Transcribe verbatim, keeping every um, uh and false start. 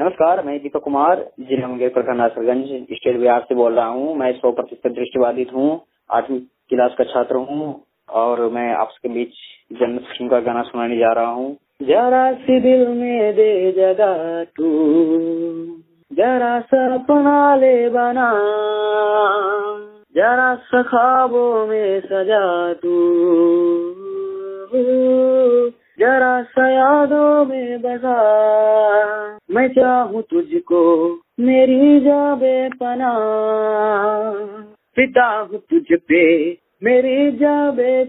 नमस्कार, मैं दीपक कुमार, जिला मुंगेर प्रखंड नासरगंज, स्टेट बिहार से बोल रहा हूँ। मैं सौ प्रतिशत दृष्टिबाधित हूँ, आठवीं क्लास का छात्र हूँ और मैं आपके बीच जन्नत फिल्म का गाना सुनाने जा रहा हूँ। जरा सी दिल में दे जगह तू, जरा सा अपना ले बना, जरा सा ख्वाबों में सजा तू, जरा सा यादों में बसा। मैं चाहूँ तुझको मेरी जान बेपनाह, फिदा हूँ तुझ पे मेरी जान बे